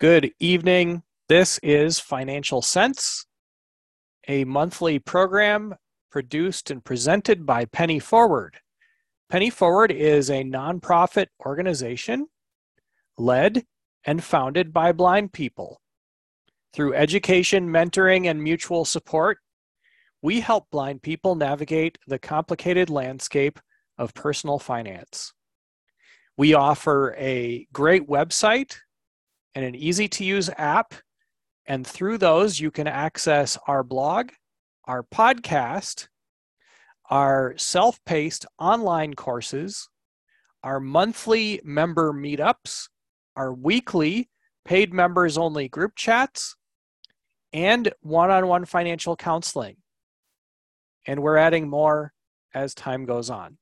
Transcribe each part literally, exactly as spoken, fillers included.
Good evening. This is Financial Sense, a monthly program produced and presented by Penny Forward. Penny Forward is a nonprofit organization led and founded by blind people. Through education, mentoring, and mutual support, we help blind people navigate the complicated landscape of personal finance. We offer a great website and an easy-to-use app, and through those you can access our blog, our podcast, our self-paced online courses, our monthly member meetups, our weekly paid members only group chats, and one-on-one financial counseling. And we're adding more as time goes on.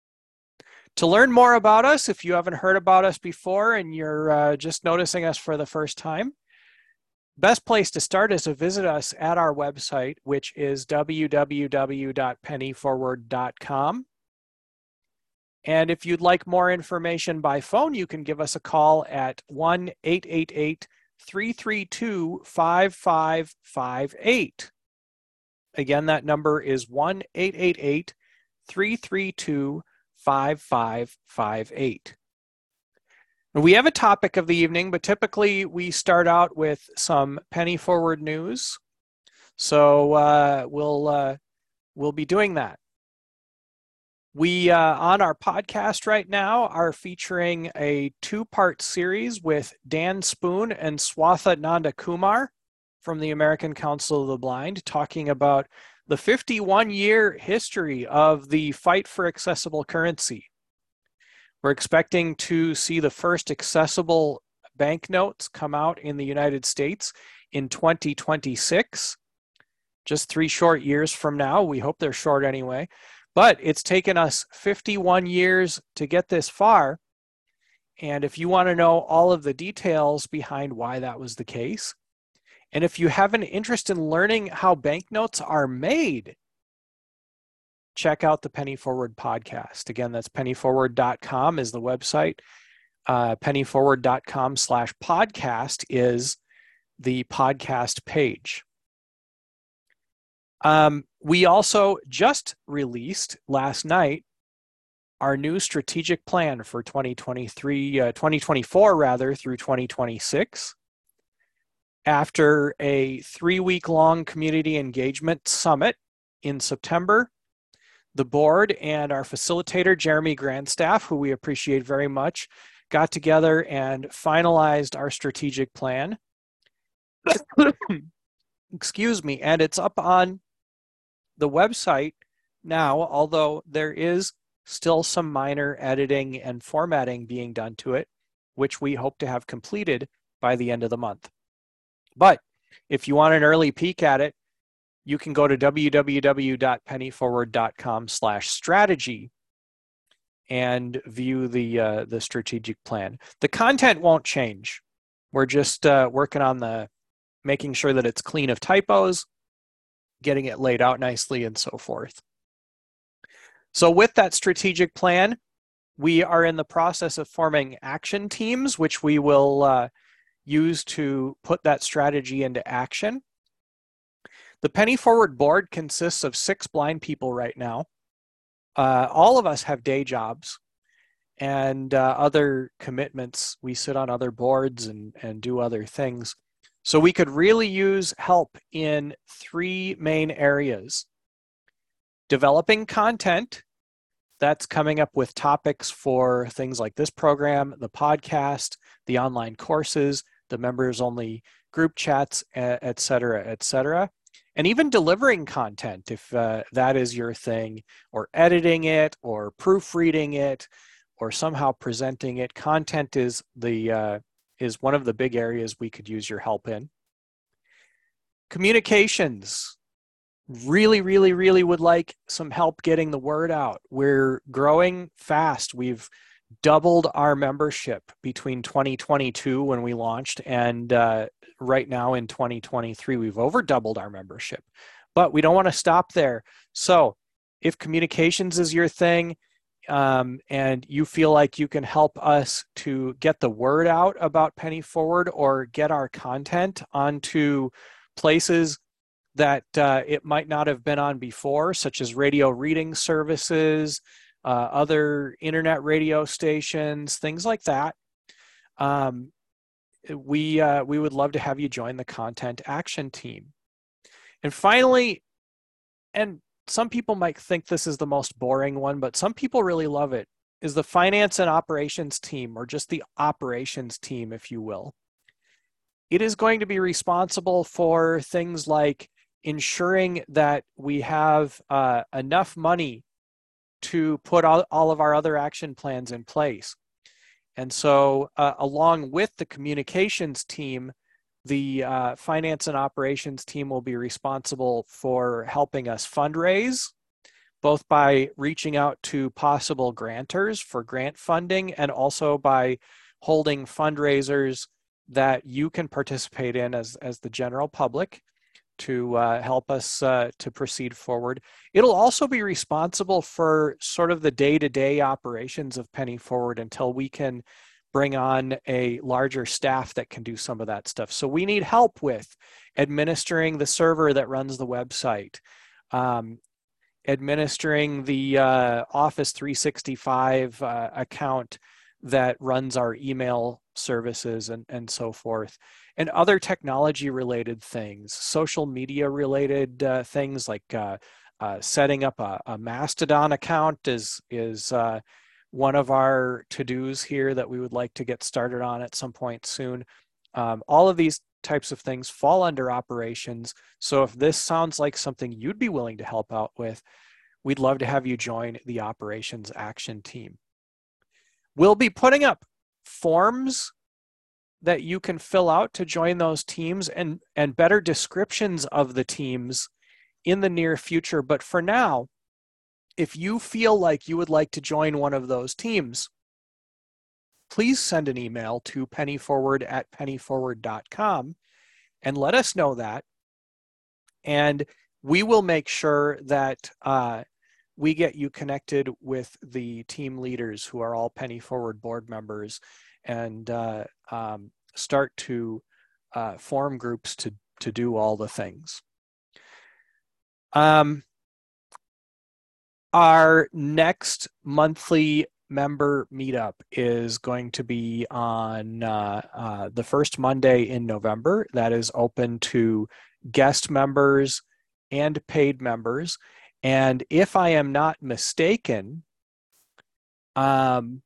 To learn more about us, if you haven't heard about us before and you're uh, just noticing us for the first time, best place to start is to visit us at our website, which is w w w dot penny forward dot com. And if you'd like more information by phone, you can give us a call at one eight eight eight, three three two, five five five eight. Again, that number is one eight eight eight, three three two, five five five eight. We have a topic of the evening, but typically we start out with some Penny Forward news. So uh, we'll uh, we'll be doing that. We uh, on our podcast right now are featuring a two-part series with Dan Spoon and Swatha Nandakumar from the American Council of the Blind, talking about the fifty-one year history of the fight for accessible currency. We're expecting to see the first accessible banknotes come out in the United States in twenty twenty-six, just three short years from now. We hope they're short anyway, but it's taken us fifty-one years to get this far. And if you want to know all of the details behind why that was the case, and if you have an interest in learning how banknotes are made, check out the Penny Forward podcast. Again, that's penny forward dot com is the website. Uh, penny forward dot com slash podcast is the podcast page. Um, we also just released last night our new strategic plan for twenty twenty-three, uh, twenty twenty-four rather, through twenty twenty-six. After a three-week-long community engagement summit in September, the board and our facilitator, Jeremy Grandstaff, who we appreciate very much, got together and finalized our strategic plan. Excuse me, and it's up on the website now, although there is still some minor editing and formatting being done to it, which we hope to have completed by the end of the month. But if you want an early peek at it, you can go to w w w dot penny forward dot com slash strategy and view the uh, the strategic plan. The content won't change. We're just uh, working on the making sure that it's clean of typos, getting it laid out nicely, and so forth. So with that strategic plan, we are in the process of forming action teams, which we will uh, use to put that strategy into action. The Penny Forward board consists of six blind people right now. Uh, all of us have day jobs and uh, other commitments. We sit on other boards and, and do other things. So we could really use help in three main areas. Developing content that's coming up with topics for things like this program, the podcast, the online courses, the members only group chats, et cetera, et cetera. And even delivering content, if uh, that is your thing, or editing it, or proofreading it, or somehow presenting it. Content is the uh, is one of the big areas we could use your help in. Communications. Really, really, really would like some help getting the word out. We're growing fast. We've doubled our membership between twenty twenty-two when we launched and uh, right now in twenty twenty-three. We've over doubled our membership, but we don't want to stop there. So if communications is your thing, um, and you feel like you can help us to get the word out about Penny Forward or get our content onto places that uh, it might not have been on before, such as radio reading services, uh, other internet radio stations, things like that, um, we, uh, we would love to have you join the Content Action Team. And finally, and some people might think this is the most boring one, but some people really love it, is the Finance and Operations Team, or just the Operations Team, if you will. It is going to be responsible for things like ensuring that we have uh, enough money to put all, all of our other action plans in place. And so uh, along with the communications team, the uh, finance and operations team will be responsible for helping us fundraise, both by reaching out to possible grantors for grant funding and also by holding fundraisers that you can participate in as, as the general public to uh, help us uh, to proceed forward. It'll also be responsible for sort of the day-to-day operations of Penny Forward until we can bring on a larger staff that can do some of that stuff. So we need help with administering the server that runs the website, um, administering the uh, Office three sixty-five uh, account that runs our email services and, and so forth, and other technology related things, social media related uh, things like uh, uh, setting up a, a Mastodon account is, is uh, one of our to-dos here that we would like to get started on at some point soon. Um, all of these types of things fall under operations. So if this sounds like something you'd be willing to help out with, we'd love to have you join the Operations Action Team. We'll be putting up forms that you can fill out to join those teams and, and better descriptions of the teams in the near future. But for now, if you feel like you would like to join one of those teams, please send an email to pennyforward at pennyforward dot com and let us know that. And we will make sure that uh, we get you connected with the team leaders who are all Penny Forward board members and uh, um, start to uh, form groups to, to do all the things. Um, our next monthly member meetup is going to be on uh, uh, the first Monday in November. That is open to guest members and paid members. And if I am not mistaken, um,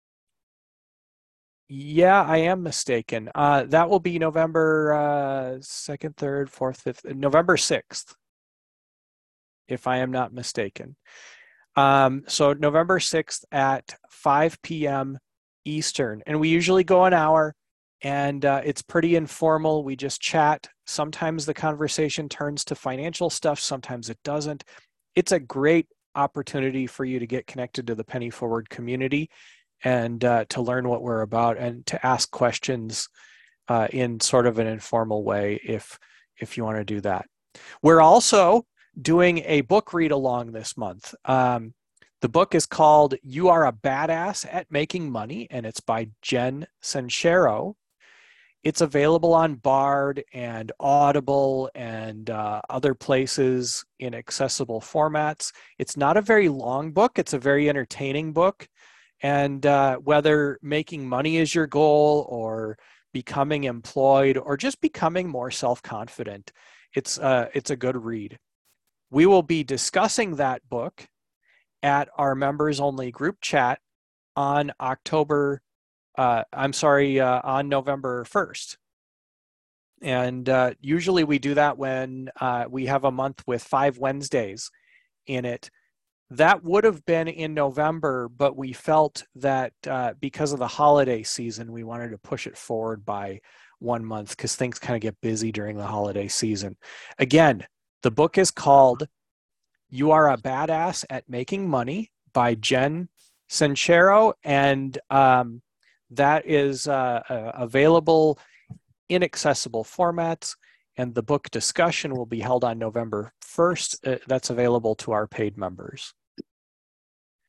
yeah, I am mistaken. Uh, that will be November uh, second, third, fourth, fifth, November sixth, if I am not mistaken. Um, so November sixth at five p m Eastern. And we usually go an hour, and uh, it's pretty informal. We just chat. Sometimes the conversation turns to financial stuff, sometimes it doesn't. It's a great opportunity for you to get connected to the Penny Forward community and uh, to learn what we're about and to ask questions uh, in sort of an informal way if, if you want to do that. We're also doing a book read along this month. Um, the book is called You Are a Badass at Making Money, and it's by Jen Sincero. It's available on Bard and Audible and uh, other places in accessible formats. It's not a very long book. It's a very entertaining book. And uh, whether making money is your goal or becoming employed or just becoming more self-confident, it's, uh, it's a good read. We will be discussing that book at our members-only group chat on October Uh, I'm sorry, uh, on November first. And uh, usually we do that when uh, we have a month with five Wednesdays in it. That would have been in November, but we felt that uh, because of the holiday season, we wanted to push it forward by one month because things kind of get busy during the holiday season. Again, the book is called You Are a Badass at Making Money by Jen Sincero, and um, that is uh, uh, available in accessible formats, and the book discussion will be held on November first. Uh, that's available to our paid members.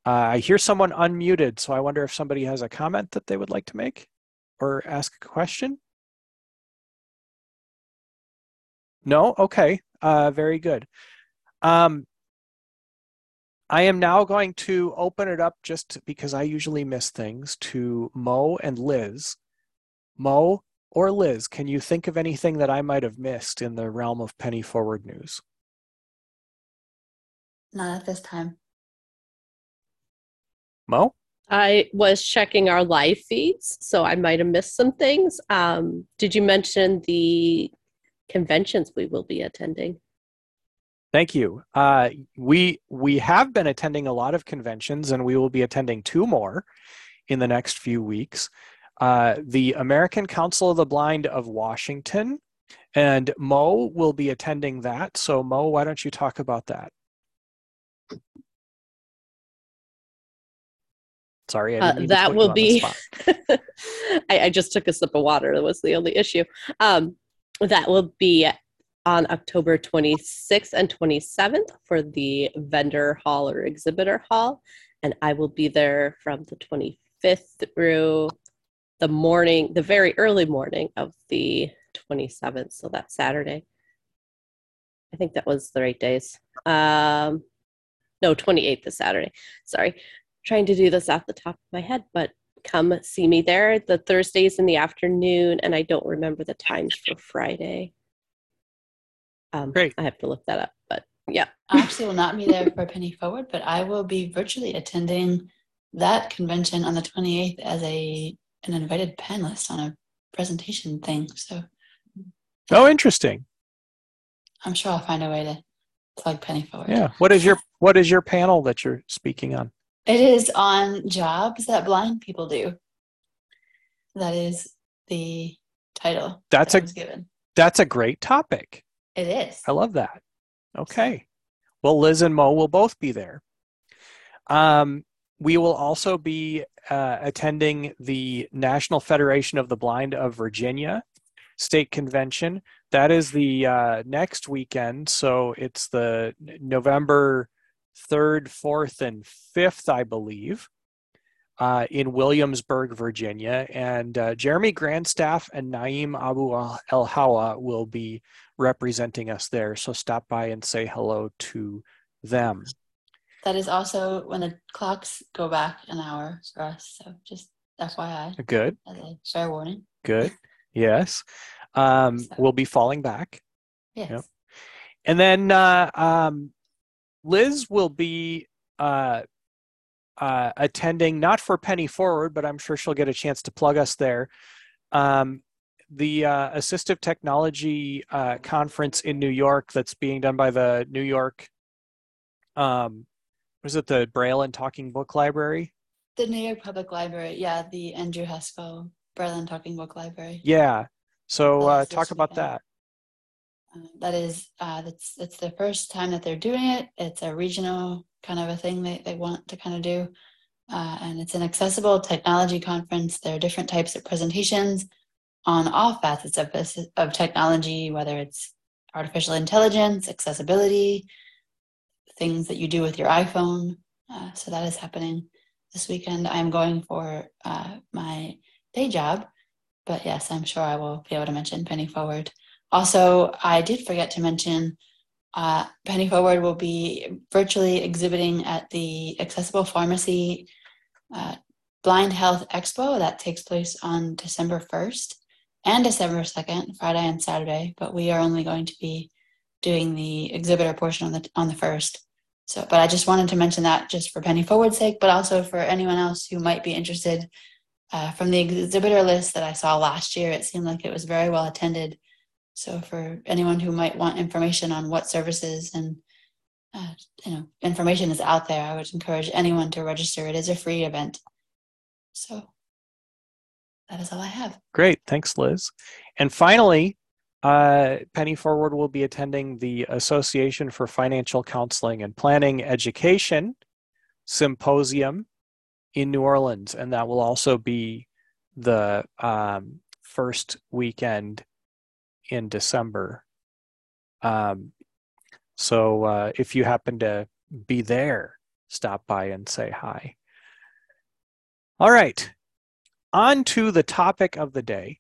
Uh, I hear someone unmuted, so I wonder if somebody has a comment that they would like to make or ask a question. No? Okay, uh, very good. Um, I am now going to open it up just because I usually miss things to Mo and Liz. Mo or Liz, can you think of anything that I might have missed in the realm of penny forward news? Not at this time. Mo? I was checking our live feeds, so I might have missed some things. Um, did you mention the conventions we will be attending? Thank you. Uh, we we have been attending a lot of conventions, and we will be attending two more in the next few weeks. Uh, the American Council of the Blind of Washington, and Mo will be attending that. So Mo, why don't you talk about that? Sorry, I Uh, didn't mean to that put you will on the be. spot. I, I just took a sip of water. That was the only issue. Um, that will be on October twenty-sixth and twenty-seventh for the vendor hall or exhibitor hall. And I will be there from the twenty-fifth through the morning, the very early morning of the twenty-seventh. So that's Saturday. I think that was the right days. Um, no, twenty-eighth is Saturday. Sorry. Trying to do this off the top of my head, but come see me there. The Thursdays in the afternoon, and I don't remember the times for Friday. Um, Great. I have to look that up, but yeah. I actually will not be there for Penny Forward, but I will be virtually attending that convention on the twenty-eighth as a an invited panelist on a presentation thing. So Oh, interesting. I'm sure I'll find a way to plug Penny Forward. Yeah. What is your what is your panel that you're speaking on? It is on jobs that blind people do. That is the title That's that a was given. that's a great topic. It is. I love that. Okay. Well, Liz and Mo will both be there. Um, we will also be uh, attending the National Federation of the Blind of Virginia State Convention. That is the uh, next weekend. So it's the November third, fourth, and fifth, I believe, uh, in Williamsburg, Virginia. And uh, Jeremy Grandstaff and Naeem Abu El Hawa will be representing us there. So stop by and say hello to them. That is also when the clocks go back an hour for us. So just F Y I. Good. As a fair warning. Good. Yes. Um, So, we'll be falling back. yes. Yep. And then uh, um, Liz will be uh, uh, attending, not for Penny Forward, but I'm sure she'll get a chance to plug us there. Um, the uh, Assistive Technology uh, Conference in New York that's being done by the New York, um, was it the Braille and Talking Book Library? The New York Public Library, yeah, the Andrew Haskell Braille and Talking Book Library. Yeah. So uh, That is talk this about weekend. that. Uh, that is, uh, that's it's the first time that they're doing it. It's a regional kind of a thing they, they want to kind of do. Uh, and it's an accessible technology conference. There are different types of presentations on all facets of, of technology, whether it's artificial intelligence, accessibility, things that you do with your iPhone. Uh, so that is happening this weekend. I'm going for uh, my day job, but yes, I'm sure I will be able to mention Penny Forward. Also, I did forget to mention uh, Penny Forward will be virtually exhibiting at the Accessible Pharmacy uh, Blind Health Expo that takes place on December first and December second, Friday and Saturday, but we are only going to be doing the exhibitor portion on the on the first. So, but I just wanted to mention that just for Penny Forward's sake, but also for anyone else who might be interested. Uh, from the exhibitor list that I saw last year, it seemed like it was very well attended. So for anyone who might want information on what services and uh, you know information is out there, I would encourage anyone to register. It is a free event. So that is all I have. Great. Thanks, Liz. And finally, uh, Penny Forward will be attending the Association for Financial Counseling and Planning Education Symposium in New Orleans, and that will also be the um, first weekend in December. Um, so uh, if you happen to be there, stop by and say hi. All right, on to the topic of the day.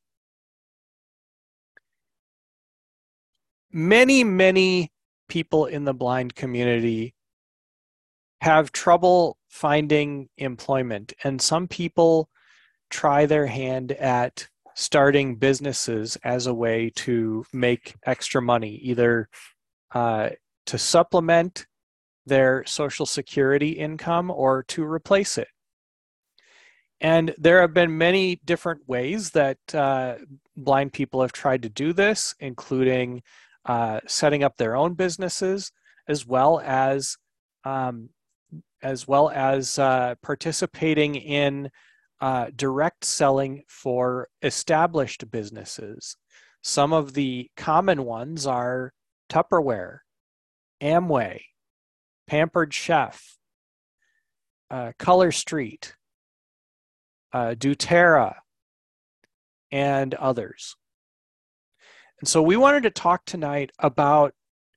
Many, many people in the blind community have trouble finding employment, and some people try their hand at starting businesses as a way to make extra money, either uh, to supplement their Social Security income or to replace it. And there have been many different ways that uh, blind people have tried to do this, including uh, setting up their own businesses, as well as um, as well as uh, participating in uh, direct selling for established businesses. Some of the common ones are Tupperware, Amway, Pampered Chef, uh, Color Street, uh, doTERRA, and others. And so we wanted to talk tonight about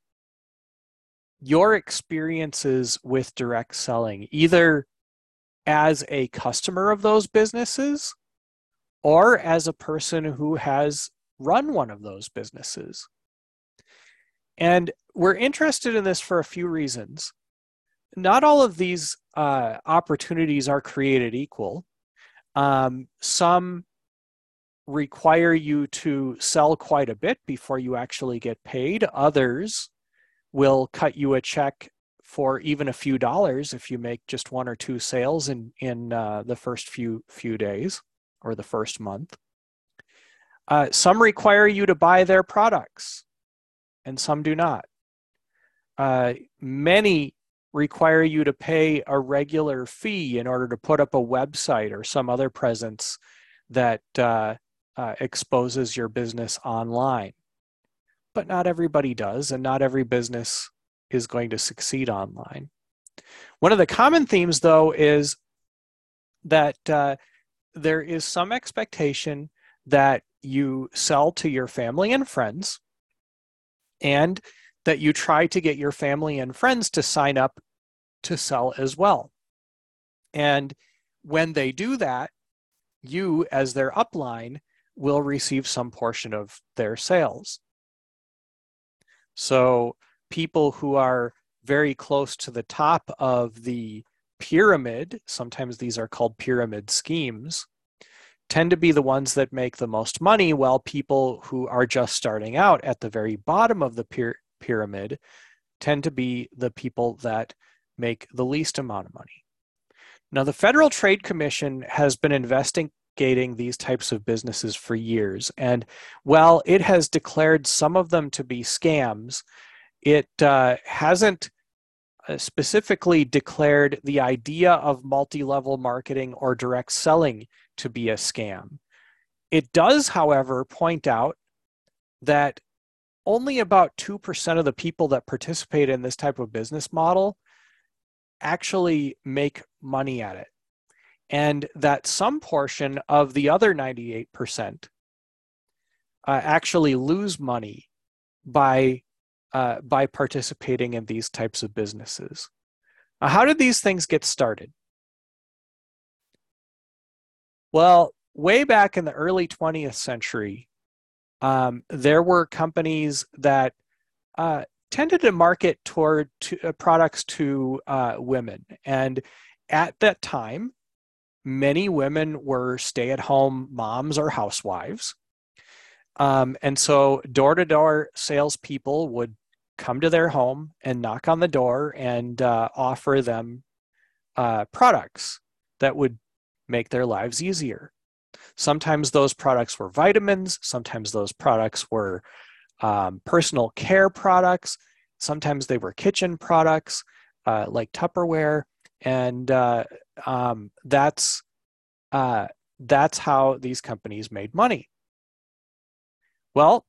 your experiences with direct selling, either as a customer of those businesses or as a person who has run one of those businesses. And we're interested in this for a few reasons. Not all of these uh, opportunities are created equal. Um, some require you to sell quite a bit before you actually get paid. Others will cut you a check for even a few dollars if you make just one or two sales in, in uh, the first few, few days or the first month. Uh, some require you to buy their products, and some do not. Uh, many require you to pay a regular fee in order to put up a website or some other presence that uh, uh, exposes your business online. But not everybody does, and not every business is going to succeed online. One of the common themes, though, is that uh, there is some expectation that you sell to your family and friends, and that you try to get your family and friends to sign up to sell as well. And when they do that, you, as their upline, will receive some portion of their sales. So people who are very close to the top of the pyramid, sometimes these are called pyramid schemes, tend to be the ones that make the most money, while people who are just starting out at the very bottom of the pyramid pyramid tend to be the people that make the least amount of money. Now, the Federal Trade Commission has been investigating these types of businesses for years, and while it has declared some of them to be scams, it uh, hasn't specifically declared the idea of multi-level marketing or direct selling to be a scam. It does, however, point out that only about two percent of the people that participate in this type of business model actually make money at it, and that some portion of the other ninety-eight percent uh, actually lose money by, uh, by participating in these types of businesses. Now, how did these things get started? Well, way back in the early twentieth century, Um, there were companies that uh, tended to market toward to, uh, products to uh, women. And at that time, many women were stay-at-home moms or housewives. Um, and so door-to-door salespeople would come to their home and knock on the door and uh, offer them uh, products that would make their lives easier. Sometimes those products were vitamins, sometimes those products were um, personal care products, sometimes they were kitchen products uh, like Tupperware, and uh, um, that's, uh, that's how these companies made money. Well,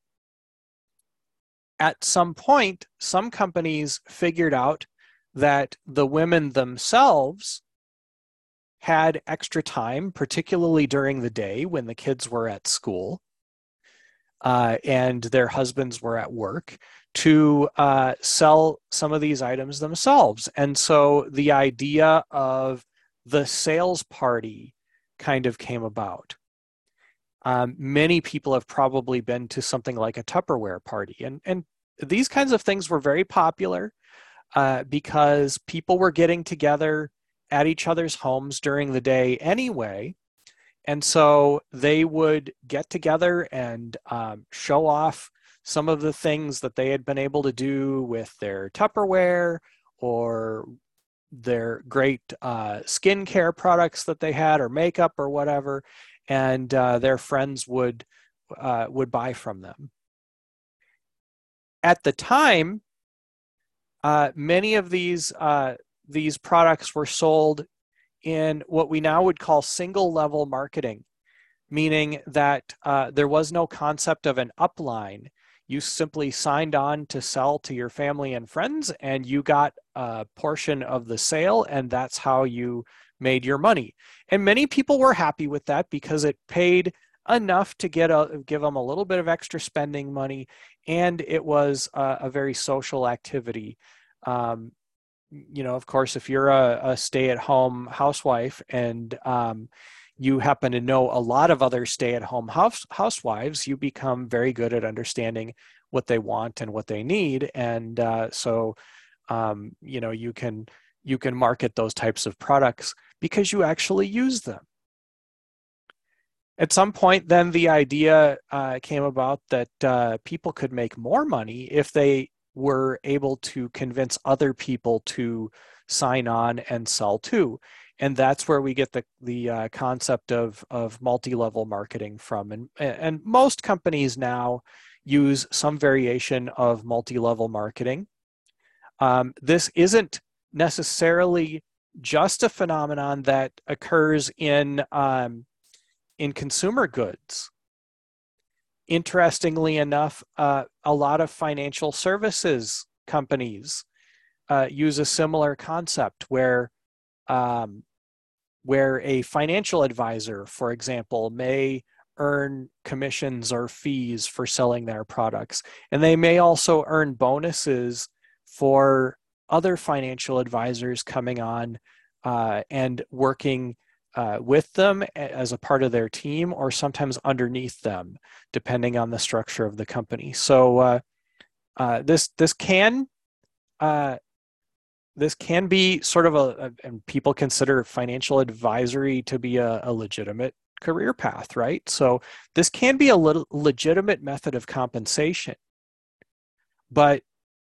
at some point, some companies figured out that the women themselves had extra time, particularly during the day when the kids were at school uh, and their husbands were at work, to uh, sell some of these items themselves. And so the idea of the sales party kind of came about. Um, many people have probably been to something like a Tupperware party, and, and these kinds of things were very popular uh, because people were getting together at each other's homes during the day anyway. And so they would get together and um, show off some of the things that they had been able to do with their Tupperware or their great uh, skincare products that they had, or makeup or whatever, and uh, their friends would uh, would buy from them. At the time, uh, many of these uh, these products were sold in what we now would call single level marketing, meaning that uh, there was no concept of an upline. You simply signed on to sell to your family and friends, and you got a portion of the sale, and that's how you made your money. And many people were happy with that because it paid enough to get a, give them a little bit of extra spending money, and it was a, a very social activity. Um, you know, of course, if you're a, a stay-at-home housewife and um, you happen to know a lot of other stay-at-home house, housewives, you become very good at understanding what they want and what they need. And uh, so, um, you know, you can, you can market those types of products because you actually use them. At some point, then the idea uh, came about that uh, people could make more money if they were able to convince other people to sign on and sell too. And that's where we get the, the uh, concept of, of multi-level marketing from. And, and most companies now use some variation of multi-level marketing. Um, this isn't necessarily just a phenomenon that occurs in, um, in consumer goods. Interestingly enough, uh, a lot of financial services companies uh, use a similar concept where, um, where a financial advisor, for example, may earn commissions or fees for selling their products. And they may also earn bonuses for other financial advisors coming on uh, and working Uh, with them as a part of their team, or sometimes underneath them, depending on the structure of the company. So uh, uh, this this can uh, this can be sort of a, a, and people consider financial advisory to be a, a legitimate career path, right? So this can be a little legitimate method of compensation, but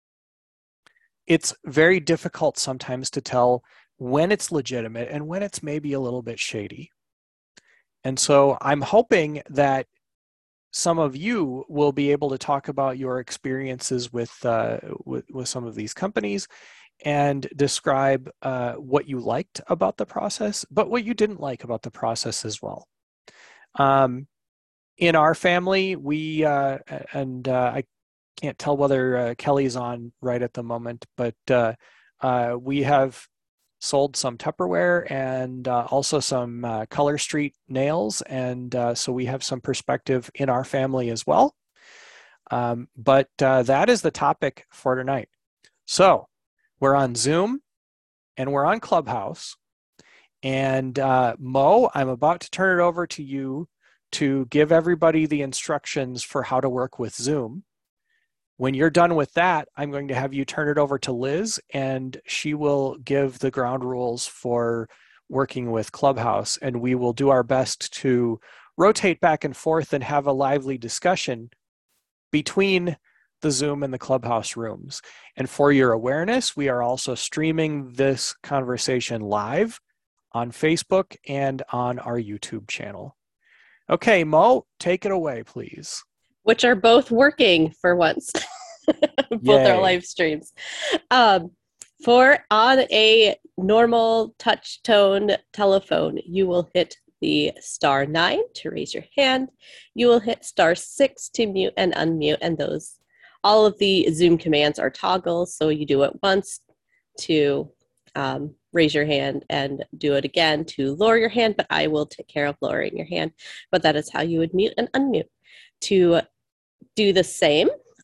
it's very difficult sometimes to tell when it's legitimate and when it's maybe a little bit shady. And so I'm hoping that some of you will be able to talk about your experiences with, uh, with, with some of these companies and describe uh, what you liked about the process, but what you didn't like about the process as well. Um, in our family, we, uh, and uh, I can't tell whether uh, Kelly's on right at the moment, but uh, uh, we have sold some Tupperware and uh, also some uh, Color Street nails. And uh, so we have some perspective in our family as well. Um, but uh, that is the topic for tonight. So we're on Zoom and we're on Clubhouse. And uh, Mo, I'm about to turn it over to you to give everybody the instructions for how to work with Zoom. When you're done with that, I'm going to have you turn it over to Liz, and she will give the ground rules for working with Clubhouse, and we will do our best to rotate back and forth and have a lively discussion between the Zoom and the Clubhouse rooms. And for your awareness, we are also streaming this conversation live on Facebook and on our YouTube channel. Okay, Mo, take it away, please. Which are both working for once. Both our live streams. Um, for on a normal touch tone telephone, you will hit the star nine to raise your hand. You will hit star six to mute and unmute, and those, all of the Zoom commands are toggles, so you do it once to um, raise your hand and do it again to lower your hand, but I will take care of lowering your hand. But that is how you would mute and unmute. To do the same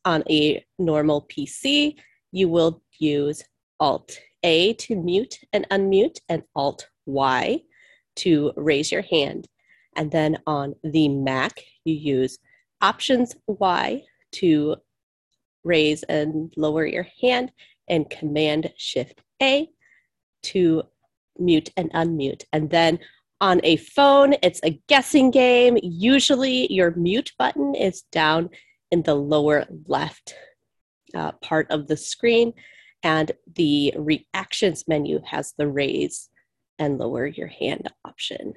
On a normal P C, you will use Alt A to mute and unmute, and Alt Y to raise your hand. And then on the Mac, you use Options Y to raise and lower your hand, and Command Shift A to mute and unmute. And then on a phone, it's a guessing game. Usually your mute button is down in the lower left uh, part of the screen, and the reactions menu has the raise and lower your hand option.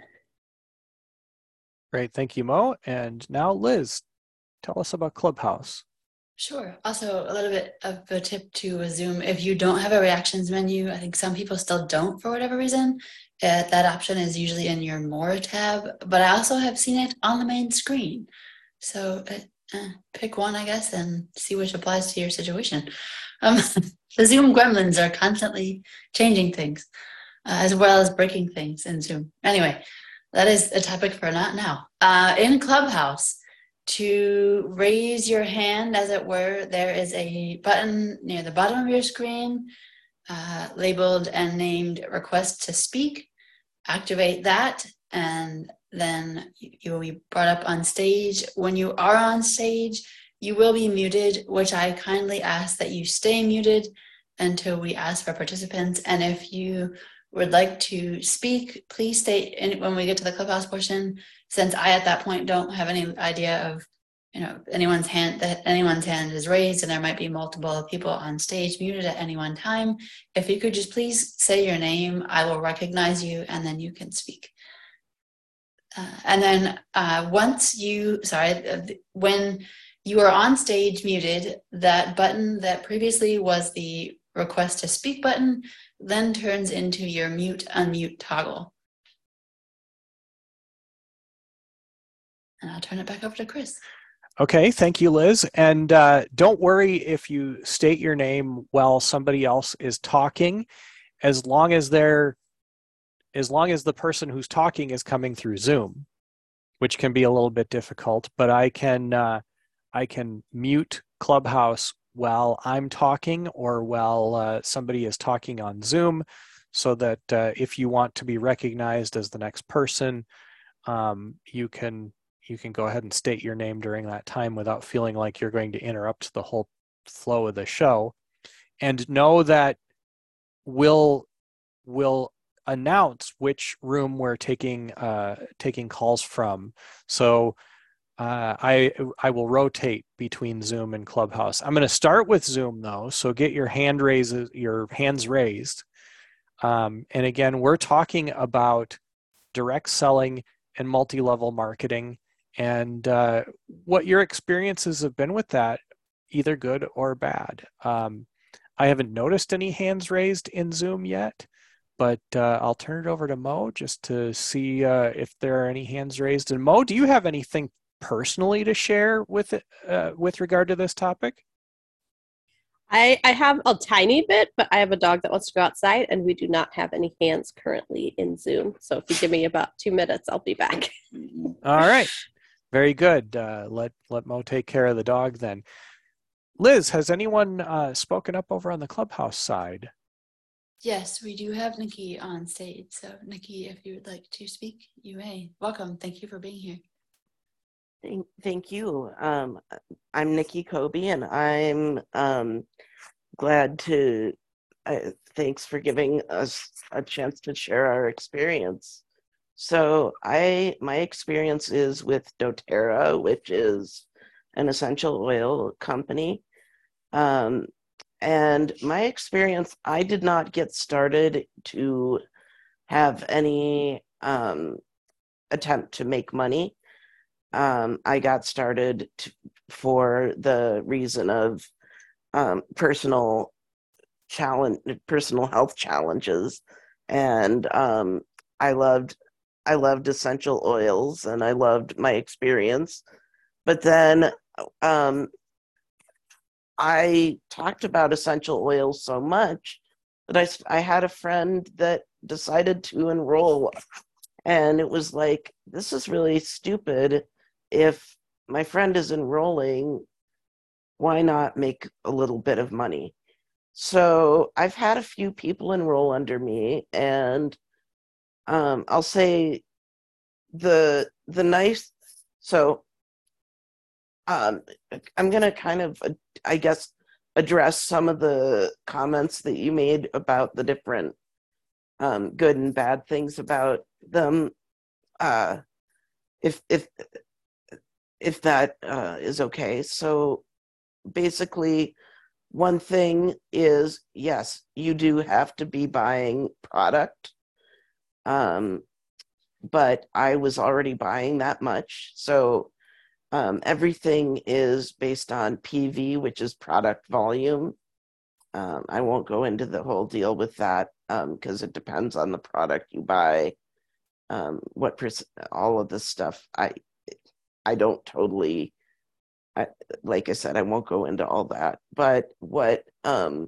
Great, thank you, Mo. And now Liz, tell us about Clubhouse. Sure. Also, a little bit of a tip to Zoom. If you don't have a reactions menu, I think some people still don't for whatever reason. Uh, that option is usually in your More tab, but I also have seen it on the main screen. So uh, uh, pick one, I guess, and see which applies to your situation. Um, the Zoom gremlins are constantly changing things, uh, as well as breaking things in Zoom. Anyway, that is a topic for not now. Uh, in Clubhouse, to raise your hand, as it were, there is a button near the bottom of your screen uh, labeled and named Request to Speak. Activate that, and then you will be brought up on stage. When you are on stage, you will be muted, which I kindly ask that you stay muted until we ask for participants. And if you would like to speak, please state in, when we get to the Clubhouse portion, since I at that point don't have any idea of, you know, anyone's hand, that anyone's hand is raised and there might be multiple people on stage muted at any one time. If you could just please say your name, I will recognize you and then you can speak. Uh, and then uh, once you, sorry, when you are on stage muted, that button that previously was the Request to Speak button then turns into your mute unmute toggle. And I'll turn it back over to Chris. Okay, thank you, Liz. And uh, don't worry if you state your name while somebody else is talking, as long as they're, as long as the person who's talking is coming through Zoom, which can be a little bit difficult. But I can, uh, I can mute Clubhouse while I'm talking or while uh, somebody is talking on Zoom, so that uh, if you want to be recognized as the next person, um, you can you can go ahead and state your name during that time without feeling like you're going to interrupt the whole flow of the show. And know that we'll we'll announce which room we're taking uh, taking calls from. So Uh, I I will rotate between Zoom and Clubhouse. I'm going to start with Zoom though, so get your hand raises, your hands raised. Um, and again, we're talking about direct selling and multi-level marketing, and uh, what your experiences have been with that, either good or bad. Um, I haven't noticed any hands raised in Zoom yet, but uh, I'll turn it over to Mo just to see uh, if there are any hands raised. And Mo, do you have anything personally to share with uh, with regard to this topic? I, I have a tiny bit, but I have a dog that wants to go outside, and we do not have any hands currently in Zoom. So if you give me about two minutes, I'll be back. All right, very good. Uh, let let Mo take care of the dog then. Liz, has anyone uh, spoken up over on the Clubhouse side? Yes, we do have Nikki on stage. So Nikki, if you would like to speak, you may. Welcome. Thank you for being here. Thank, thank you. Um, I'm Nikki Kobe, and I'm um, glad to, uh, thanks for giving us a chance to share our experience. So I, my experience is with doTERRA, which is an essential oil company. Um, and my experience, I did not get started to have any um, attempt to make money. Um, I got started to, for the reason of um, personal challenge, personal health challenges, and um, I loved, I loved essential oils, and I loved my experience. But then um, I talked about essential oils so much that I, I had a friend that decided to enroll, and it was like, this is really stupid. If my friend is enrolling, why not make a little bit of money? So I've had a few people enroll under me, and um, I'll say the the nice so um, I'm gonna kind of uh, I guess address some of the comments that you made about the different um, good and bad things about them. Uh, if if if that uh, is okay. So basically, one thing is, yes, you do have to be buying product. Um, but I was already buying that much. So um, everything is based on P V, which is product volume. Um, I won't go into the whole deal with that because um, it depends on the product you buy. Um, what pers- all of this stuff, I I don't totally. I, like I said, I won't go into all that. But what um,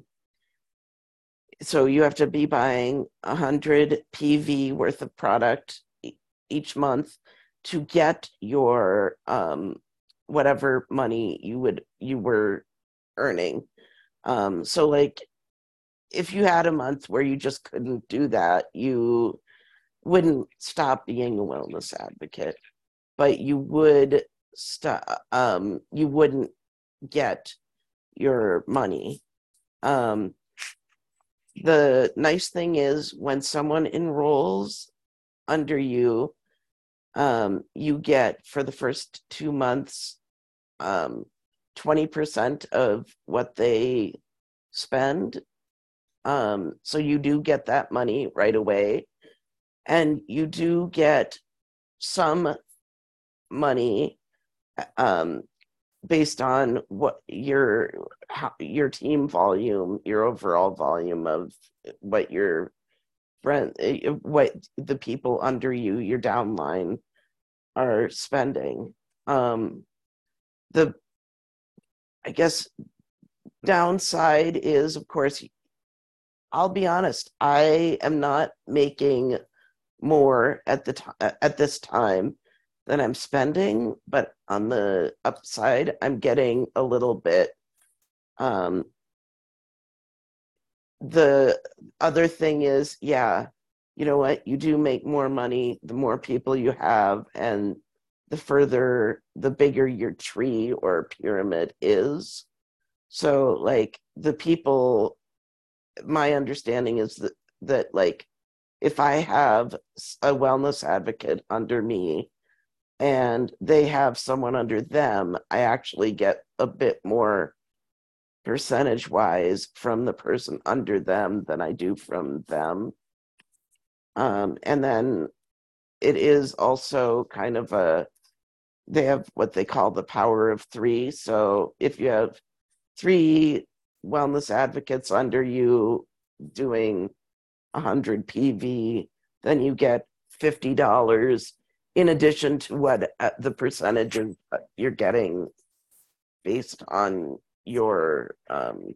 so you have to be buying one hundred P V worth of product e- each month to get your um, whatever money you would you were earning. Um, so like if you had a month where you just couldn't do that, you wouldn't stop being a wellness advocate, but you would stop um, you wouldn't get your money. Um, the nice thing is when someone enrolls under you, um, you get for the first two months um, twenty percent of what they spend. Um, so you do get that money right away. And you do get some money um, based on what your how, your team volume, your overall volume of what your friend, what the people under you, your downline, are spending. Um, the I guess downside is, of course, I'll be honest, I am not making more at the time at this time than I'm spending, but on the upside, I'm getting a little bit. Um, the other thing is, yeah, you know what? You do make more money the more people you have, and the further, the bigger your tree or pyramid is. So, like, the people, my understanding is that, that like, if I have a wellness advocate under me and they have someone under them, I actually get a bit more percentage wise from the person under them than I do from them. Um, and then it is also kind of a, they have what they call the power of three. So if you have three wellness advocates under you doing one hundred P V, then you get fifty dollars in addition to what uh, the percentage of uh, you're getting based on your um,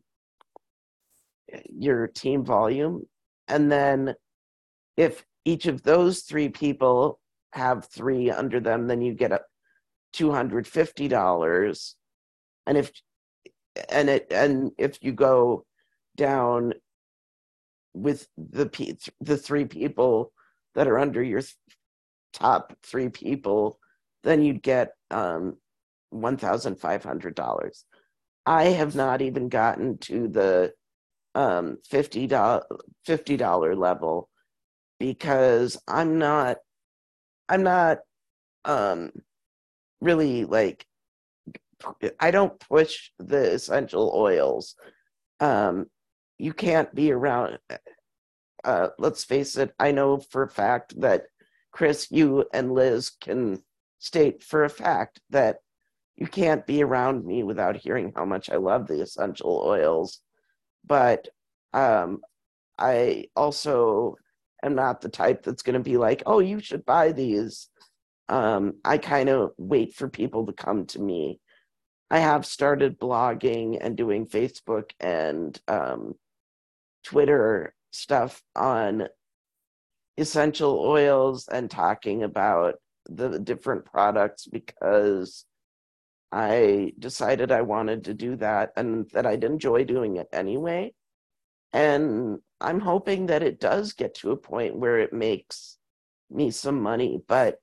your team volume. And then if each of those three people have three under them, then you get a two hundred fifty dollars. And if and it and if you go down with the the three people that are under your top three people, then you'd get um, one thousand five hundred dollars. I have not even gotten to the um, fifty dollars fifty dollars level because I'm not I'm not um, really like I don't push the essential oils. Um, you can't be around. Uh, let's face it. I know for a fact that Chris, you and Liz can state for a fact that you can't be around me without hearing how much I love the essential oils. But um, I also am not the type that's going to be like, oh, you should buy these. Um, I kind of wait for people to come to me. I have started blogging and doing Facebook and um, Twitter stuff on essential oils and talking about the different products because I decided I wanted to do that and that I'd enjoy doing it anyway. And I'm hoping that it does get to a point where it makes me some money, but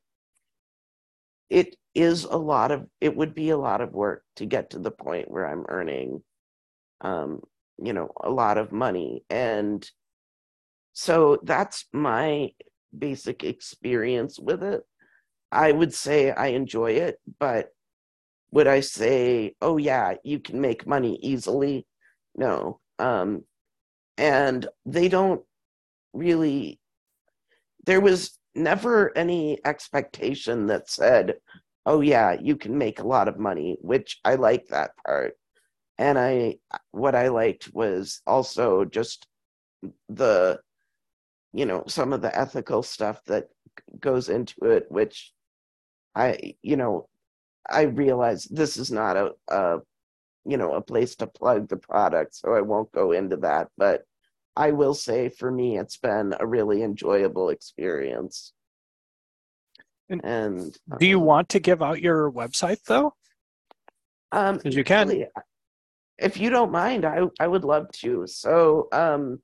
it is a lot of, it would be a lot of work to get to the point where I'm earning, um, you know, a lot of money. And so that's my basic experience with it. I would say I enjoy it, but would I say, oh yeah, you can make money easily? No. Um, and they don't really, there was never any expectation that said, oh yeah, you can make a lot of money, which I like that part. And I, what I liked was also just the, you know, some of the ethical stuff that goes into it, which I, you know, I realize this is not a, a, you know, a place to plug the product, so I won't go into that. But I will say for me, it's been a really enjoyable experience. And And do you um, want to give out your website though? um, Because you can. actually, if you don't mind, I, I would love to. So um,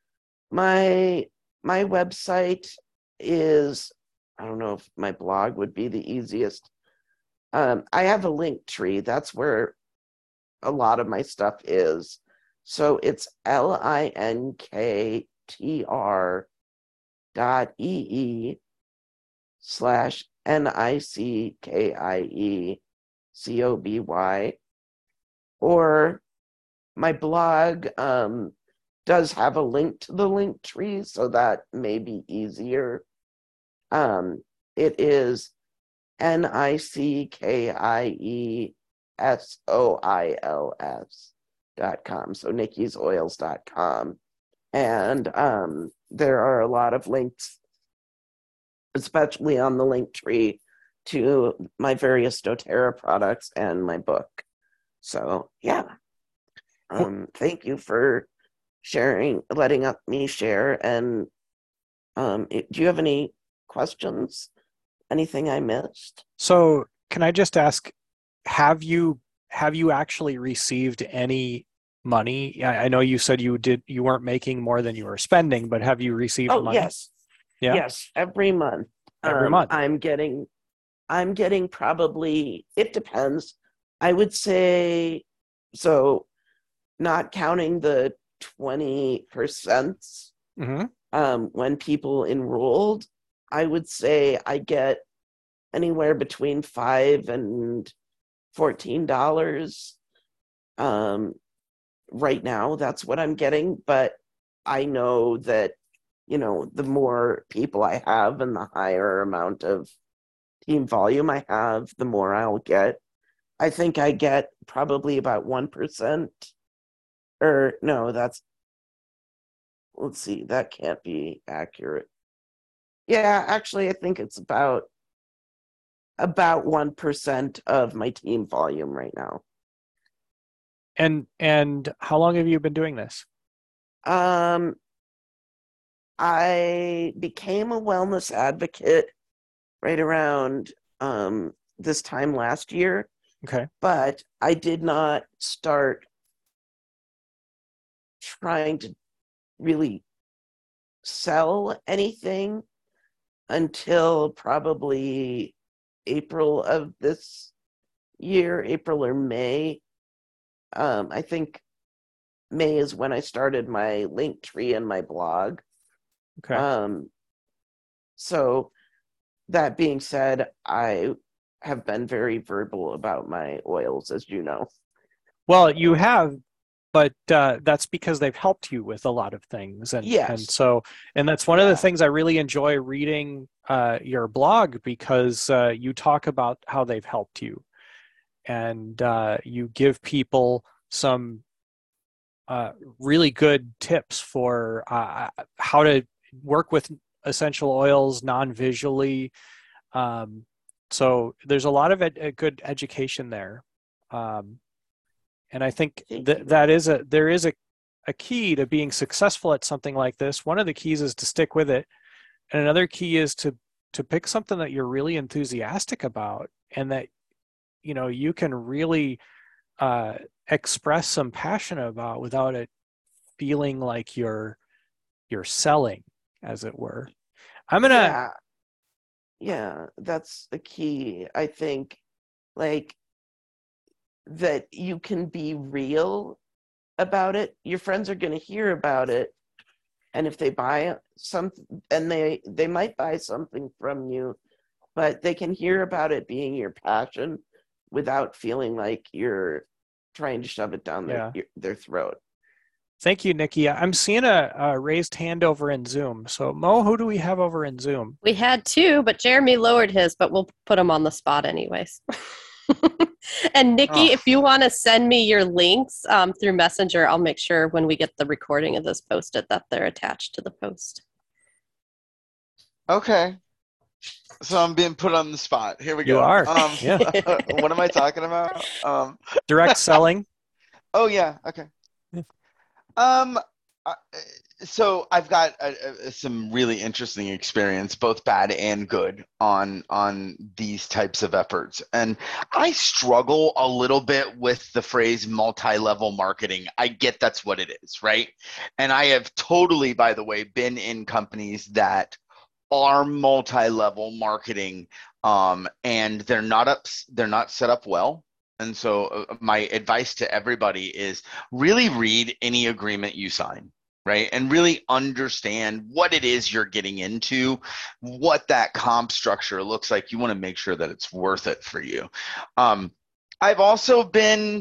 my my website is, I don't know if my blog would be the easiest. Um, I have a link tree. That's where a lot of my stuff is. So it's L I N K T R dot E E slash N I C K I E C O B Y. Or my blog um, does have a link to the link tree, so that may be easier. Um, it is N I C K I E S O I L S dot com. So Nikki's Oils dot com. And um, there are a lot of links, especially on the link tree, to my various doTERRA products and my book. So yeah. Um, thank you for sharing, letting up me share. And um, it, do you have any questions? Anything I missed? So can I just ask, have you have you actually received any money? I, I know you said you did you weren't making more than you were spending, but have you received Oh, money? yes. Yeah. Yes, every month. Every Um, month. I'm getting, I'm getting probably, it depends. I would say, so not counting the twenty percent Mm-hmm. um, when people enrolled, I would say I get anywhere between five and fourteen dollars. Um, right now, that's what I'm getting, but I know that, you know, the more people I have and the higher amount of team volume I have, the more I'll get. I think I get probably about one percent, or no, that's, let's see, that can't be accurate. Yeah, actually, I think it's about about one percent of my team volume right now. And and how long have you been doing this? Um, I became a wellness advocate right around um, this time last year, Okay. but I did not start trying to really sell anything until probably April of this year, April or May. Um, I think May is when I started my link tree and my blog. Okay. Um, so that being said, I have been very verbal about my oils, as you know. Well, you have, but uh, that's because they've helped you with a lot of things, and Yes. and so and that's one of the Yeah. things I really enjoy reading uh, your blog, because uh, you talk about how they've helped you, and uh, you give people some uh, really good tips for uh, how to work with essential oils non-visually. Um, so there's a lot of ed- a good education there. Um, and I think Thank that you. that is a there is a, a key to being successful at something like this. One of the keys is to stick with it, and another key is to to pick something that you're really enthusiastic about and that you know, you can really uh, express some passion about without it feeling like you're you're selling, as it were. I'm gonna. Yeah. Yeah, that's the key. I think, like, that you can be real about it. Your friends are going to hear about it, and if they buy something, and they they might buy something from you, but they can hear about it being your passion without feeling like you're trying to shove it down Yeah. their their throat. Thank you, Nikki. I'm seeing a, a raised hand over in Zoom. So Mo, who do we have over in Zoom? We had two, but Jeremy lowered his, but we'll put him on the spot anyways. And Nikki, Oh. if you want to send me your links um, through Messenger, I'll make sure when we get the recording of this posted that they're attached to the post. Okay. So I'm being put on the spot. Here we You go. are. Um, Yeah. what am I talking about? Um, Direct selling. oh yeah. Okay. Yeah. Um. uh, So I've got uh uh some really interesting experience, both bad and good, on on these types of efforts, and I struggle a little bit with the phrase multi-level marketing. I get that's what it is, right? And I have totally, by the way, been in companies that are multi-level marketing, um, and they're not up, they're not set up well. And so uh, my advice to everybody is really read any agreement you sign, right? And really understand what it is you're getting into, what that comp structure looks like. You want to make sure that it's worth it for you. Um, I've also been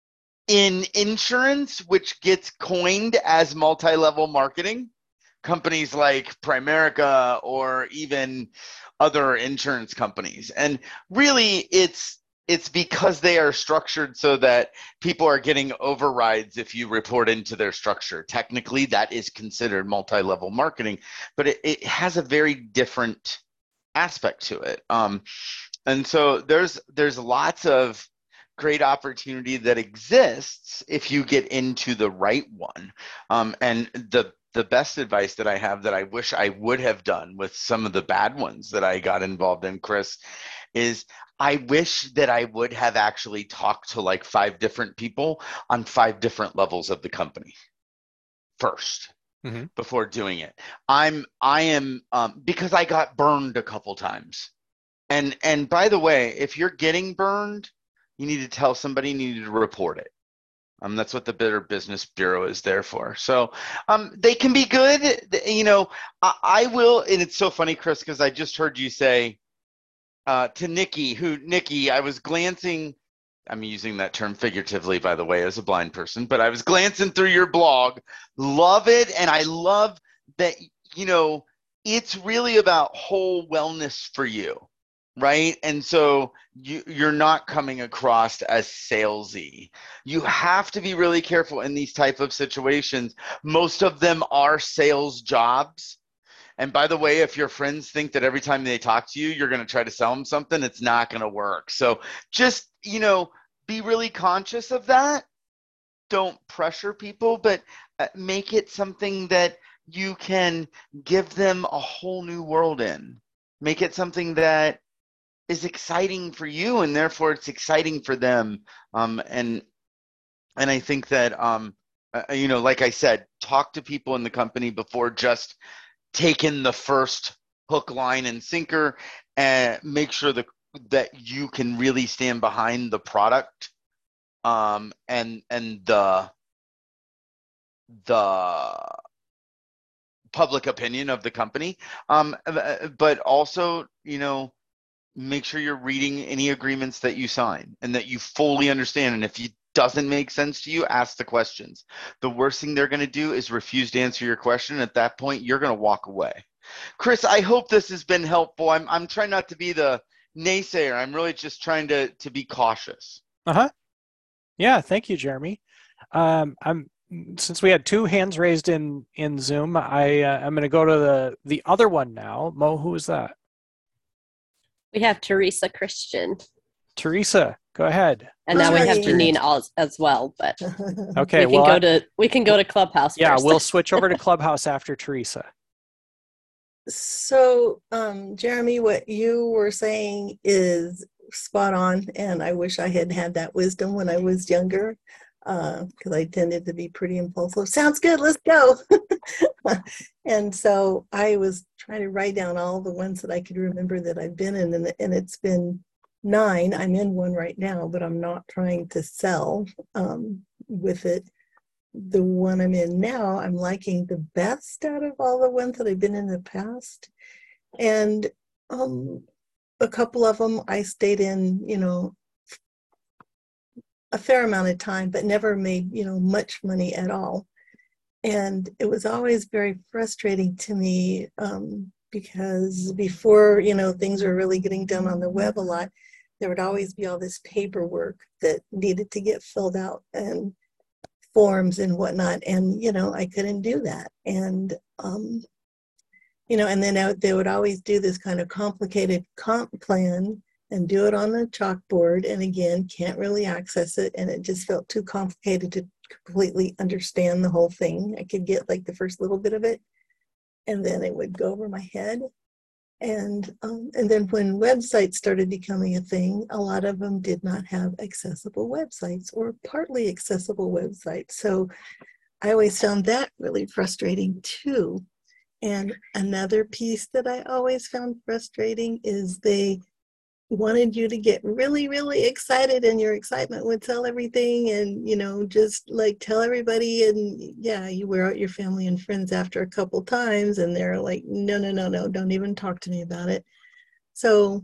in insurance, which gets coined as multi-level marketing. Companies like Primerica or even other insurance companies. And really it's it's because they are structured so that people are getting overrides if you report into their structure. Technically, that is considered multi-level marketing, but it, it has a very different aspect to it. Um, and so there's there's lots of great opportunity that exists if you get into the right one. Um, and the the best advice that I have that I wish I would have done with some of the bad ones that I got involved in, Chris, is I wish that I would have actually talked to like five different people on five different levels of the company first. Mm-hmm. Before doing it. I'm I am um, because I got burned a couple times. And and by the way, if you're getting burned, you need to tell somebody, and you need to report it. Um, that's what the Better Business Bureau is there for. So um, they can be good. You know, I, I will, and it's so funny, Chris, because I just heard you say uh, to Nikki, who, Nikki, I was glancing, I'm using that term figuratively, by the way, as a blind person, but I was glancing through your blog. Love it. And I love that, you know, it's really about whole wellness for you. Right. And so you, you're not coming across as salesy. You have to be really careful in these type of situations. Most of them are sales jobs. And by the way, if your friends think that every time they talk to you, you're going to try to sell them something, it's not going to work. So just, you know, be really conscious of that. Don't pressure people, but make it something that you can give them a whole new world in. Make it something that is exciting for you, and therefore it's exciting for them. Um, and and I think that um, uh, you know, like I said, talk to people in the company before just taking the first hook, line, and sinker, and make sure that that you can really stand behind the product, um, and and the the public opinion of the company. Um, but also, you know, make sure you're reading any agreements that you sign and that you fully understand. And if it doesn't make sense to you, ask the questions. The worst thing they're going to do is refuse to answer your question. At that point, you're going to walk away. Chris, I hope this has been helpful. I'm I'm trying not to be the naysayer. I'm really just trying to to be cautious. Uh-huh. Yeah, thank you, Jeremy. Um, I'm since we had two hands raised in in Zoom, I uh, I'm going to go to the the other one now. Mo, who is that? We have Teresa Christian. Teresa, go ahead. And now we have Janine as, as well, but okay, we can well, go I, to we can go to Clubhouse. Yeah, first. we'll switch over to Clubhouse after Teresa. So, um, Jeremy, what you were saying is spot on. And I wish I had had that wisdom when I was younger, because uh, I tended to be pretty impulsive. Sounds good, let's go. And so I was trying to write down all the ones that I could remember that I've been in, and, and it's been nine. I'm in one right now, but I'm not trying to sell um, with it. The one I'm in now, I'm liking the best out of all the ones that I've been in the past. And um, a couple of them I stayed in, you know, a fair amount of time, but never made, you know, much money at all. And it was always very frustrating to me um, because before, you know, things were really getting done on the web a lot, there would always be all this paperwork that needed to get filled out and forms and whatnot. And, you know, I couldn't do that. And, um, you know, and then I, they would always do this kind of complicated comp plan and do it on the chalkboard. And again, can't really access it. And it just felt too complicated to completely understand the whole thing. I could get like the first little bit of it, and then it would go over my head. And um, and then when websites started becoming a thing, a lot of them did not have accessible websites or partly accessible websites. So I always found that really frustrating too. And another piece that I always found frustrating is they wanted you to get really, really excited, and your excitement would tell everything, and, you know, just like tell everybody. And yeah, you wear out your family and friends after a couple times, and they're like, no, no, no, no, don't even talk to me about it. So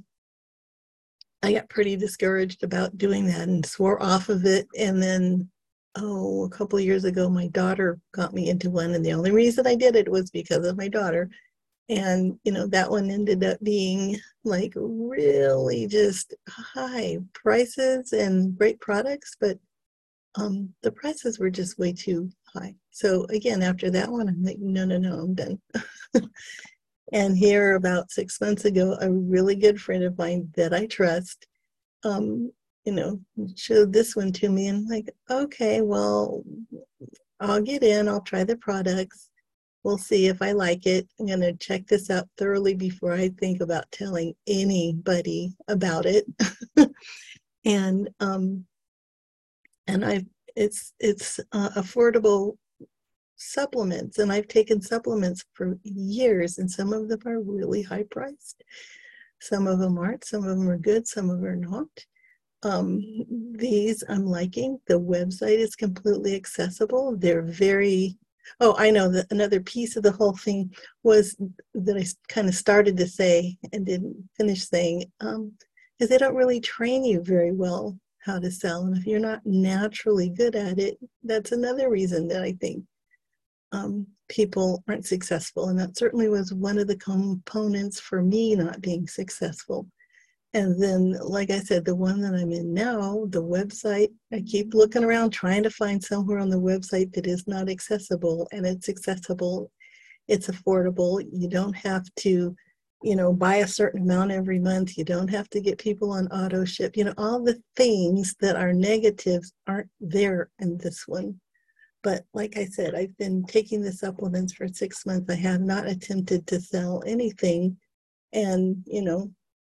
I got pretty discouraged about doing that and swore off of it. And then, oh, a couple of years ago, my daughter got me into one, and the only reason I did it was because of my daughter. And, you know, that one ended up being like really just high prices and great products, but um, the prices were just way too high. So again, after that one, I'm like, no, no, no, I'm done. And here about six months ago, a really good friend of mine that I trust, um, you know, showed this one to me, and like, okay, well, I'll get in, I'll try the products. We'll see if I like it. I'm going to check this out thoroughly before I think about telling anybody about it. and um, and I've it's it's uh, affordable supplements, and I've taken supplements for years, and some of them are really high priced. Some of them aren't. Some of them are good. Some of them are not. Um, these I'm liking. The website is completely accessible. They're very Oh, I know that another piece of the whole thing was that I kind of started to say and didn't finish saying, um, is they don't really train you very well how to sell. And if you're not naturally good at it, that's another reason that I think um, people aren't successful. And that certainly was one of the components for me not being successful. And then, like I said, the one that I'm in now, the website, I keep looking around trying to find somewhere on the website that is not accessible, and it's accessible, it's affordable. You don't have to, you know, buy a certain amount every month. You don't have to get people on auto ship. You know, all the things that are negatives aren't there in this one. But like I said, I've been taking the supplements for six months. I have not attempted to sell anything. And, you know,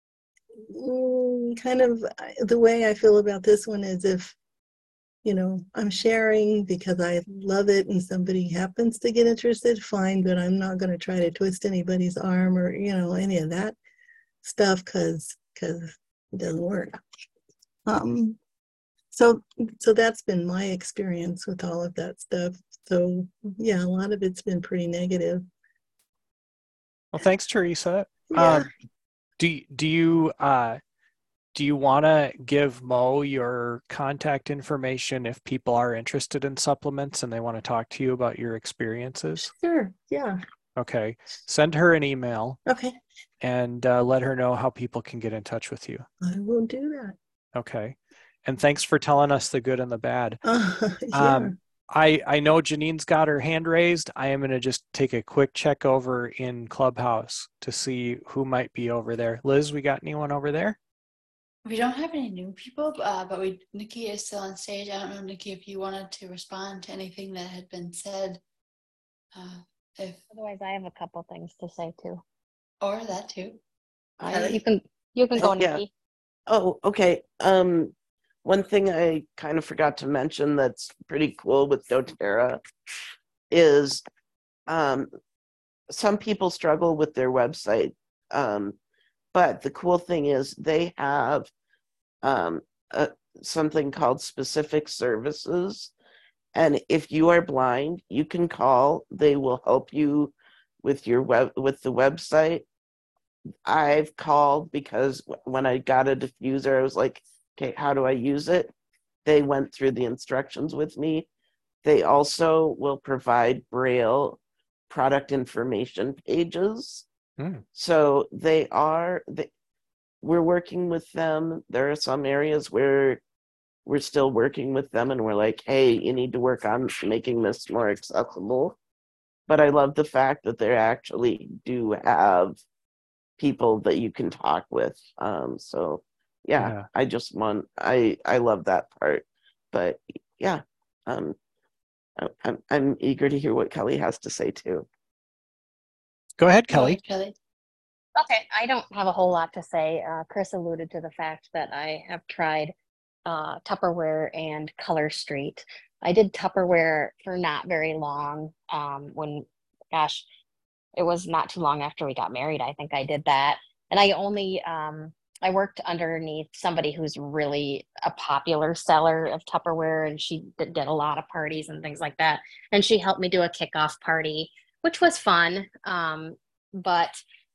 kind of the way I feel about this one is if, you know, I'm sharing because I love it and somebody happens to get interested, fine, but I'm not going to try to twist anybody's arm or, you know, any of that stuff because because it doesn't work. Um, so so that's been my experience with all of that stuff. So yeah, a lot of it's been pretty negative. Well, thanks, Teresa. Yeah. Um, do do you uh, do you want to give Mo your contact information if people are interested in supplements and they want to talk to you about your experiences? Sure. Yeah. Okay. Send her an email. Okay. And uh, let her know how people can get in touch with you. I will do that. Okay. And thanks for telling us the good and the bad. Uh, yeah. Um, I, I know Janine's got her hand raised. I am going to just take a quick check over in Clubhouse to see who might be over there. Liz, we got anyone over there? We don't have any new people, uh, but we Nikki is still on stage. I don't know, Nikki, if you wanted to respond to anything that had been said. Uh, if Otherwise, I have a couple things to say too. Or that too. I, You can you can go, yeah. Nikki. Oh, okay. Um, one thing I kind of forgot to mention that's pretty cool with doTERRA is um, some people struggle with their website. Um, but the cool thing is they have um, a, something called specific services. And if you are blind, you can call. They will help you with your web with the website. I've called because when I got a diffuser, I was like, okay, how do I use it? They went through the instructions with me. They also will provide Braille product information pages. Hmm. So they are, they, we're working with them. There are some areas where we're still working with them and we're like, hey, you need to work on making this more accessible. But I love the fact that they actually do have people that you can talk with. Um, so yeah, Yeah. I just want I I love that part. But yeah, um, I, I'm I'm eager to hear what Kelly has to say too. Go ahead, Go Kelly. ahead, Kelly. Okay, I don't have a whole lot to say. Uh, Chris alluded to the fact that I have tried uh, Tupperware and Color Street. I did Tupperware for not very long. Um, when, gosh, it was not too long after we got married. I think I did that, and I only um, I worked underneath somebody who's really a popular seller of Tupperware, and she did, did a lot of parties and things like that. And she helped me do a kickoff party, which was fun. Um, but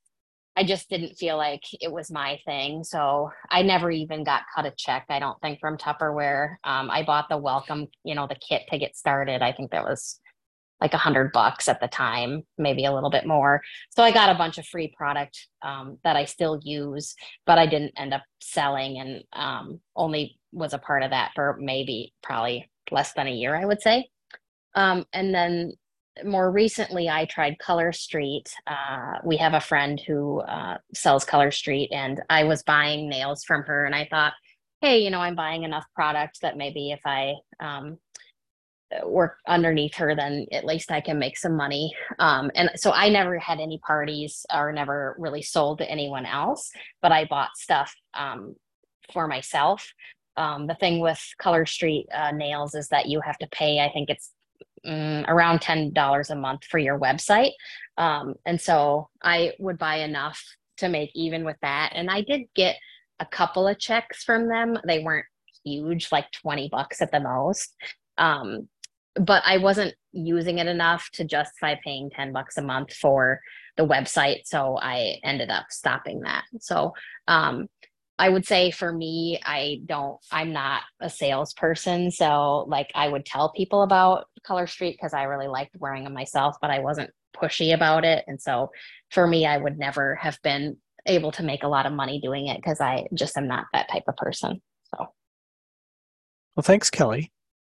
I just didn't feel like it was my thing. So I never even got cut a check, I don't think, from Tupperware. Um, I bought the welcome, you know, the kit to get started. I think that was like a hundred bucks at the time, maybe a little bit more. So I got a bunch of free product um, that I still use, but I didn't end up selling, and um, only was a part of that for maybe probably less than a year, I would say. Um, and then more recently, I tried Color Street. Uh, we have a friend who uh, sells Color Street, and I was buying nails from her, and I thought, hey, you know, I'm buying enough product that maybe if I um, work underneath her, then at least I can make some money. Um, and so I never had any parties or never really sold to anyone else, but I bought stuff um, for myself. Um, the thing with Color Street uh, nails is that you have to pay, I think it's mm, around ten dollars a month for your website. Um, and so I would buy enough to make even with that. And I did get a couple of checks from them. They weren't huge, like twenty bucks at the most. Um, but I wasn't using it enough to justify paying ten bucks a month for the website. So I ended up stopping that. So um, I would say for me, I don't, I'm not a salesperson. So like I would tell people about Color Street because I really liked wearing them myself, but I wasn't pushy about it. And so for me, I would never have been able to make a lot of money doing it because I just am not that type of person. So. Well, thanks, Kelly.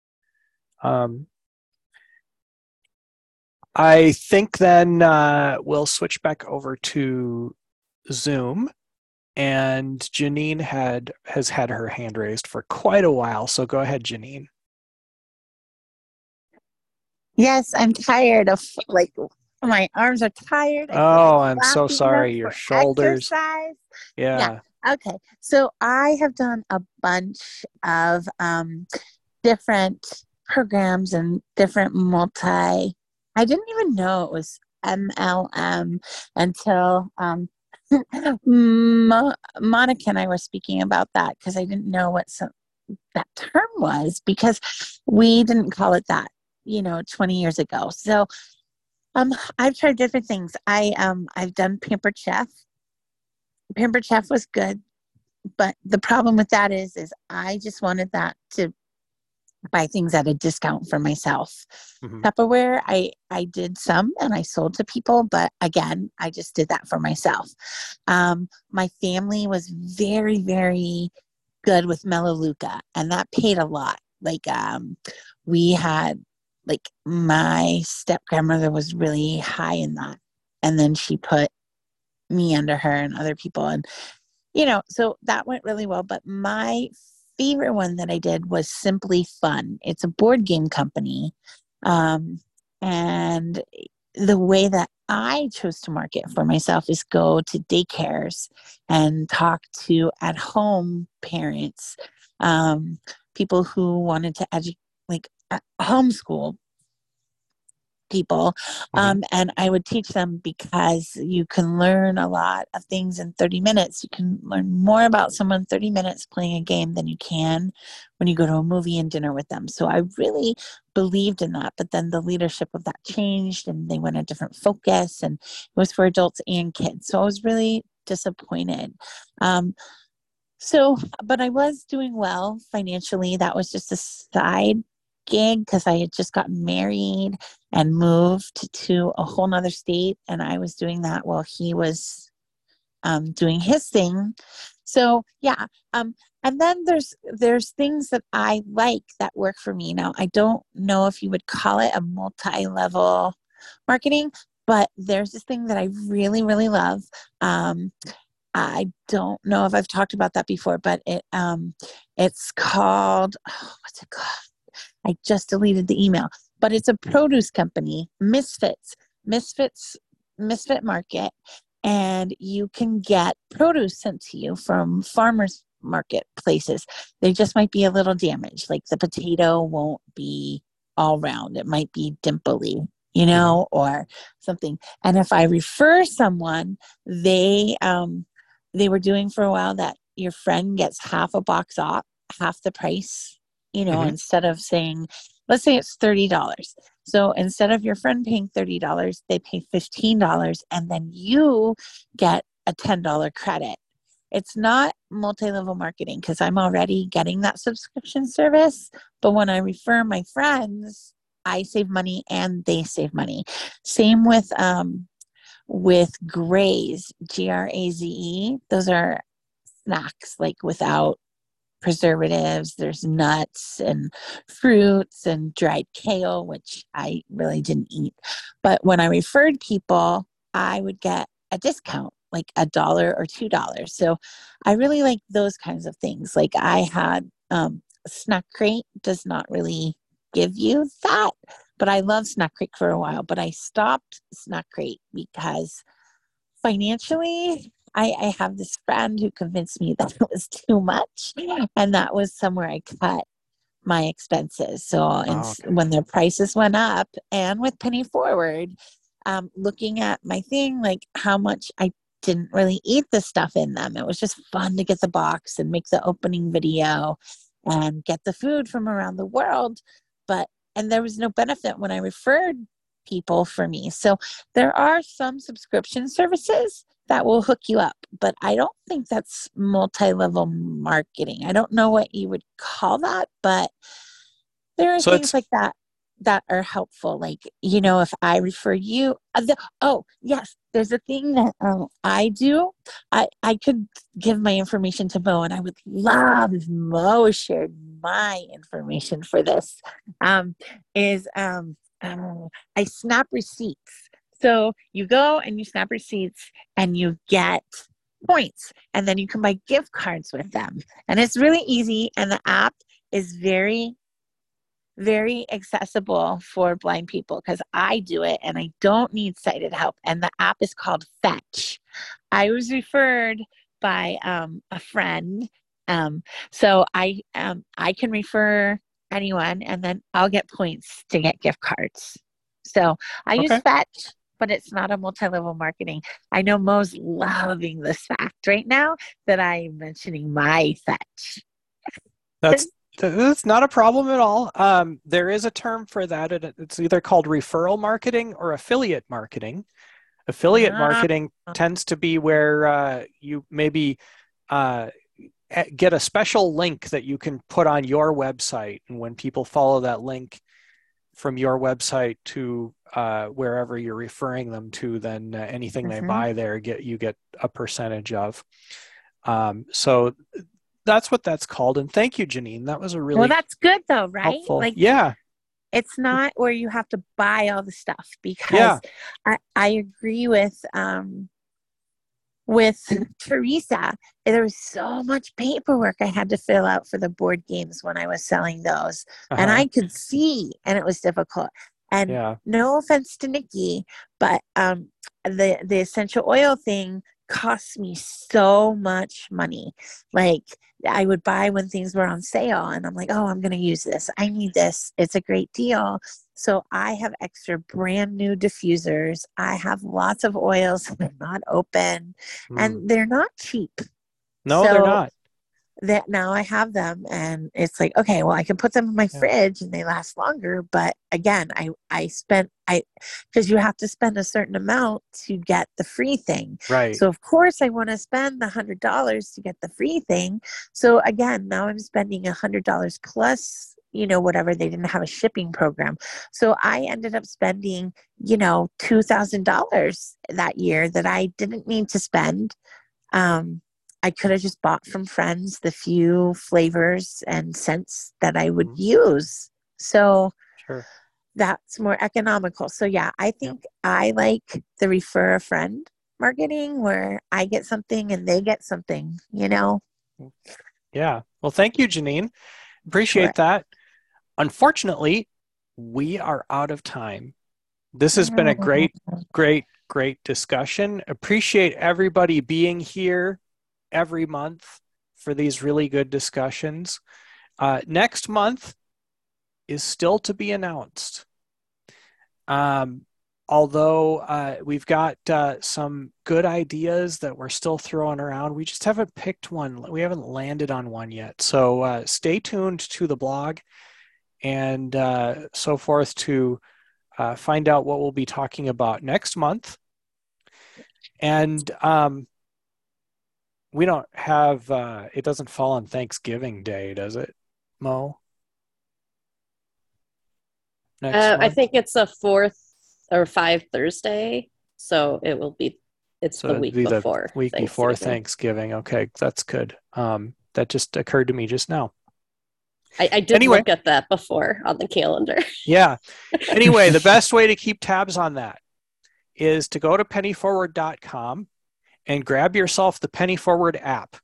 Um, I think then uh, we'll switch back over to Zoom. And Janine had has had her hand raised for quite a while. So go ahead, Janine. Yes, I'm tired of like my arms are tired. I feel Oh, like I'm so flopping them sorry. Your for shoulders. exercise. Yeah. Okay. So I have done a bunch of um, different programs and different multi. I didn't even know it was M L M until um, Mo- Monica and I were speaking about that because I didn't know what some, that term was because we didn't call it that, you know, twenty years ago. So um, I've tried different things. I um, I've done Pampered Chef. Pampered Chef was good, but the problem with that is, is I just wanted that to buy things at a discount for myself. Mm-hmm. Tupperware, I, I did some and I sold to people, but again, I just did that for myself. Um, my family was very, very good with Melaleuca, and that paid a lot. Like um, we had, like my step grandmother was really high in that. And then she put me under her and other people. And, you know, so that went really well. But my favorite one that I did was Simply Fun. It's a board game company. Um, and the way that I chose to market for myself is go to daycares and talk to at home parents, um, people who wanted to educate, like uh, homeschool people. Mhm. Um, and I would teach them because you can learn a lot of things in thirty minutes. You can learn more about someone thirty minutes playing a game than you can when you go to a movie and dinner with them. So I really believed in that. But then the leadership of that changed and they went a different focus, and it was for adults and kids. So I was really disappointed. Um, so, but I was doing well financially. That was just a side gig because I had just gotten married and moved to a whole nother state. And I was doing that while he was um, doing his thing. So yeah. Um, and then there's, there's things that I like that work for me. Now, I don't know if you would call it a multi-level marketing, but there's this thing that I really, really love. Um, I don't know if I've talked about that before, but it, um, it's called, oh, what's it called? I just deleted the email, but it's a produce company, Misfits, Misfits, Misfit Market, and you can get produce sent to you from farmers market places. They just might be a little damaged, like the potato won't be all round. It might be dimply, you know, or something. And if I refer someone, they um, they were doing for a while that your friend gets half a box off, half the price. You know, Mhm. instead of saying, let's say it's thirty dollars. So instead of your friend paying thirty dollars, they pay fifteen dollars and then you get a ten dollars credit. It's not multi-level marketing because I'm already getting that subscription service. But when I refer my friends, I save money and they save money. Same with, um, with Graze, G R A Z E. Those are snacks like without preservatives. There's nuts and fruits and dried kale, which I really didn't eat. But when I referred people, I would get a discount, like a dollar or two dollars. So I really like those kinds of things. Like I had um, Snack Crate does not really give you that, but I loved Snack Crate for a while. But I stopped Snack Crate because financially, I, I have this friend who convinced me that it was too much, and that was somewhere I cut my expenses. So and Oh, okay. when their prices went up, and with Penny Forward, um, looking at my thing, like how much I didn't really eat the stuff in them. It was just fun to get the box and make the opening video and get the food from around the world. But, and there was no benefit when I referred people for me. So there are some subscription services that will hook you up, but I don't think that's multi-level marketing. I don't know what you would call that, but there are So things it's like that that are helpful. Like, you know, if I refer you, uh, the, oh yes, there's a thing that um, I do. I, I could give my information to Mo, and I would love if Mo shared my information for this, um, is um, uh, I snap receipts. So you go and you snap receipts and you get points, and then you can buy gift cards with them. And it's really easy, and the app is very very accessible for blind people because I do it and I don't need sighted help. And the app is called Fetch. I was referred by um, a friend. Um, so I um, I can refer anyone and then I'll get points to get gift cards. So I use okay. Fetch, but it's not a multi-level marketing. I know Mo's loving this fact right now that I'm mentioning my Fetch. That's that's not a problem at all. Um, there is a term for that. and It's either called referral marketing or affiliate marketing. Affiliate Ah. marketing tends to be where uh, you maybe uh, get a special link that you can put on your website, and when people follow that link from your website to uh, wherever you're referring them to, then uh, anything they Mhm. buy there, get you get a percentage of. Um, so that's what that's called. And thank you, Janine. That was a really Well, that's good though, right? helpful. Like, yeah, it's not where you have to buy all the stuff because yeah, I, I agree with um with Teresa. There was so much paperwork I had to fill out for the board games when I was selling those. And uh-huh. I could see, and it was difficult. And Yeah. no offense to Nikki, but um, the the essential oil thing costs me so much money. Like I would buy when things were on sale, and I'm like, oh, I'm going to use this. I need this. It's a great deal. So I have extra brand new diffusers. I have lots of oils that are not open, Mm. and they're not cheap. No, they're So not. that now I have them, and it's like, okay, well, I can put them in my Yeah. fridge and they last longer. But again, I, I spent, I, because you have to spend a certain amount to get the free thing. Right. So of course I want to spend the hundred dollars to get the free thing. So again, now I'm spending a hundred dollars plus, you know, whatever. They didn't have a shipping program. So I ended up spending, you know, two thousand dollars that year that I didn't need to spend. Um, I could have just bought from friends the few flavors and scents that I would Mhm. use. So Sure. that's more economical. So yeah, I think I like the refer a friend marketing where I get something and they get something, you know? Yeah. Well, thank you, Janine. Appreciate Sure. that. Unfortunately, we are out of time. This has been a great, great, great discussion. Appreciate everybody being here every month for these really good discussions. Uh, next month is still to be announced. Um, although uh, we've got uh, some good ideas that we're still throwing around, we just haven't picked one. We haven't landed on one yet. So uh, stay tuned to the blog and uh, so forth to uh, find out what we'll be talking about next month. And um, we don't have, uh, it doesn't fall on Thanksgiving Day, does it, Mo? Next Uh, I month? think it's a fourth or five Thursday, so it will be. It's So the it'd week be the before week before Thanksgiving. Thanksgiving. Okay, that's good. Um, that just occurred to me just now. I, I did Anyway. look at that before on the calendar. Yeah. Anyway, the best way to keep tabs on that is to go to penny forward dot com and grab yourself the Penny Forward app.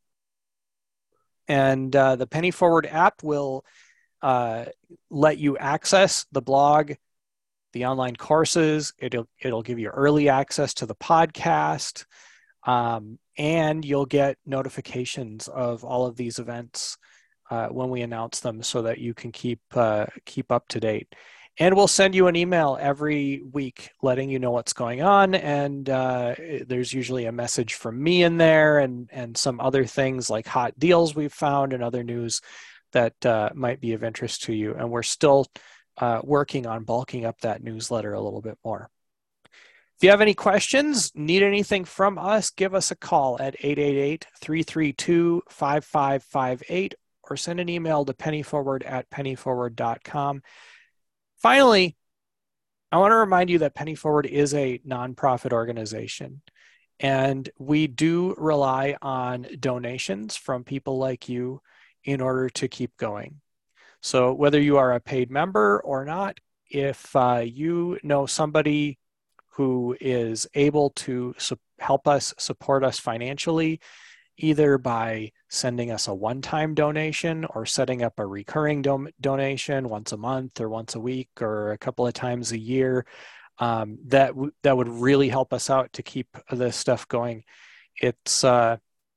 And uh, the Penny Forward app will uh, let you access the blog, the online courses. It'll, it'll give you early access to the podcast. Um, and you'll get notifications of all of these events uh, when we announce them so that you can keep uh, keep up to date. And we'll send you an email every week letting you know what's going on. And uh, there's usually a message from me in there and, and some other things like hot deals we've found and other news that uh, might be of interest to you. And we're still uh, working on bulking up that newsletter a little bit more. If you have any questions, need anything from us, give us a call at eight eight eight, three three two, five five five eight or send an email to pennyforward at penny forward dot com. Finally, I want to remind you that Penny Forward is a nonprofit organization, and we do rely on donations from people like you in order to keep going. So whether you are a paid member or not, if uh, you know somebody who is able to su- help us, support us financially, either by sending us a one-time donation or setting up a recurring do- donation once a month or once a week or a couple of times a year, um, that w- that would really help us out to keep this stuff going. It's uh,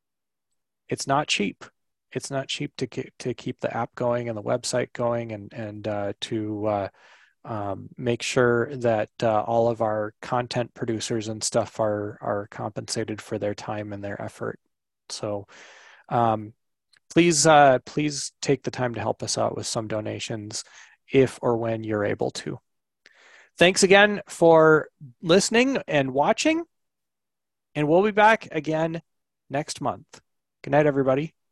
it's not cheap. It's not cheap to ke- to keep the app going and the website going and and uh, to uh, um, make sure that uh, all of our content producers and stuff are are compensated for their time and their effort. So um, please uh, please take the time to help us out with some donations if or when you're able to. Thanks again for listening and watching, and we'll be back again next month. Good night, everybody.